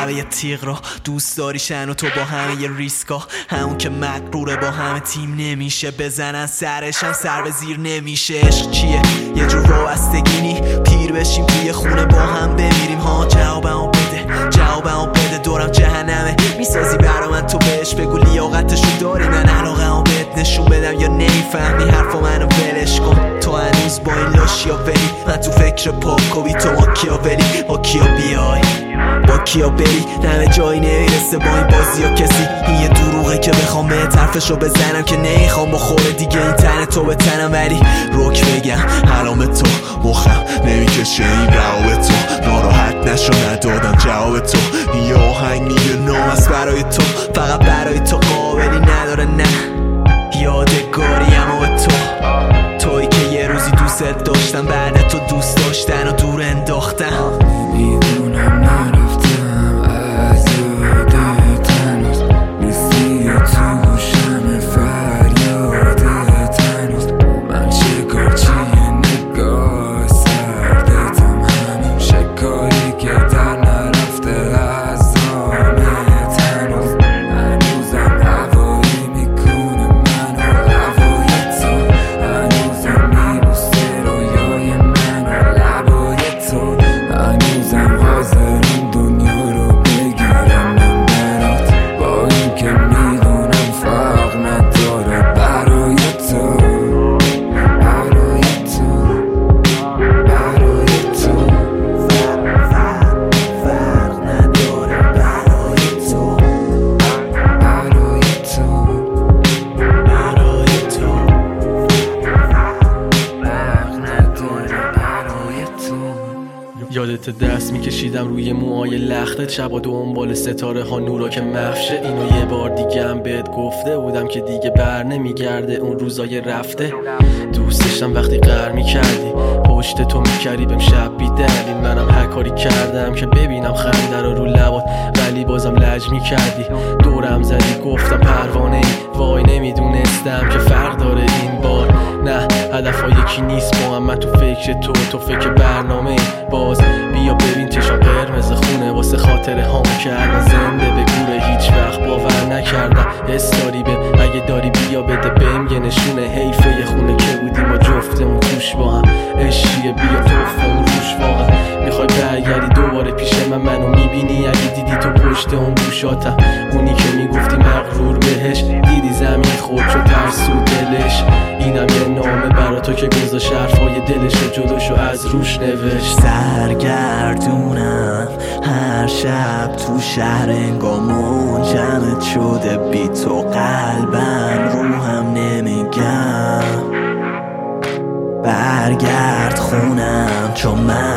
لبه یه تیغ رو دوست داری شن و تو با همه یه ریسکا همون که مقروره با همه تیم نمیشه بزنن سرشم سر به زیر نمیشه. عشق چیه؟ یه جور وابستگینی پیر بشیم توی خونه با هم بمیریم ها. جوابمو بده دورم جهنمه میسازی برا من تو بهش بگو لیاقتشو داری من علاقمو بهت نشون بدم یا نمیفهمی حرفا منو ولش کن. تو هنوز با این لاشیا ولی من تو فکر پاکوبی تو با کیا ولی با کیا بیای با کیا بری همه جایی نمیرسه با این بازی ها کسی. این یه دروغه که بخوام به طرفشو بزنم که نمیخوام بخوره دیگه این تن تو به تنم ولی روک بگم حرام تو مخم نمیکشه این رواب تو ناراحت نشو ندادم جواب تو. این یه آهنگ میگه نام است برای تو فقط برای تو قابلی نداره نه یادگاری اما به تو تویی که یه روزی دوست داشتم بعد تو دوست داشتن و دور انداختم. میدونم نرفتم از یادت هنوز نیستی تو گوشم فریادت هنوز من شکار چیه نگاه سردتم همین شکاری که در نرفته از آمت هنوز هنوزم هوایی میکنه منو هوای تو هنوزم میبوسه رویای منو لبای تو هنوزم حاضرم دنیا رو بگیرم من برات با این که میدونم فرق نداره برای تو برای تو برای تو فرق نداره برای تو برای تو برای تو فرق نداره برای تو. یادت دست میکشیدم روی موهای لختت شبا دنبال ستاره ها نورا که مفشه. اینو یه بار دیگه هم بهت گفته بودم که دیگه بر نمیگرده اون روزای رفته. دوستشم وقتی قهر میکردی پشت تو میکردی بهم شب بیدردی منم هر کاری کردم که ببینم خنده رو لبات ولی بازم لج میکردی دورم زدی گفتم پروانه ای وای نمیدونستم که فرق داره این بار نه هدفها یکی نیست با هم من تو فکر تو فکر برنامه باز بیا ببین چشم قرمز خونه واسه خاطره هامو که الان زنده به گوره هیچ وقت باور نکردم حس داری بهم اگه داری بیا بده بهم یه نشونه حیفه یه خونه که بودیم ما جفتمون توش با هم عشقیه بیا توفمون روش واقعا میخوای برگردی دوباره پیش من منو میبینی اگه دیدی تو پشت اون گوشاتم اونی که میگفتی مغرور بهش دیدی زمین خود شو ترسو دلش اینم یه نامه برا تو که گذاشت حرفای دلشو جداشو از روش نوشت. سرگردونم هر شب تو شهر انگار منجمد شده بی تو قلبم روحم نمیگم برگرد خونم چون من